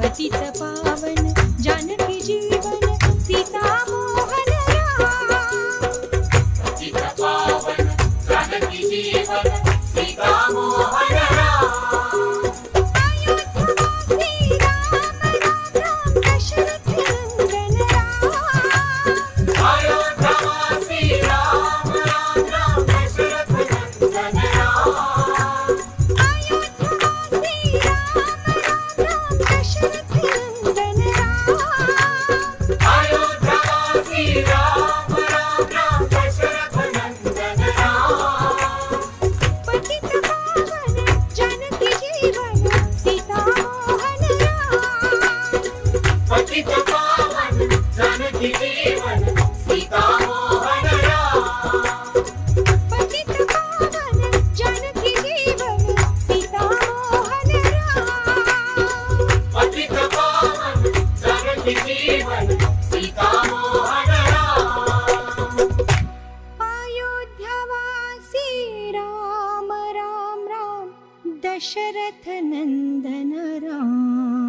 पतित पावन जानकी जीवन सीता मोहन राम। पतित पावन जानकी जीवन सीता मोहन राम। अयोध्यावासी राम राम राम दशरथ नंदन राम। अयोध्यावासी राम राम राम दशरथ नंदन राम। अयोध्यावासी राम राम राम दशरथ नंदन राम। अयोध्यावासी राम राम राम दशरथ नंदन राम। पतित पावन जानकी जीवन सीता मोहन राम। पतित पावन जानकी जीवन सीता मोहन राम। पतित पावन जानकी जीवन सीता मोहन राम। पतित पावन जानकी जीवन सीता मोहन राम। अयोध्यावासी राम राम राम दशरथ नंदन राम।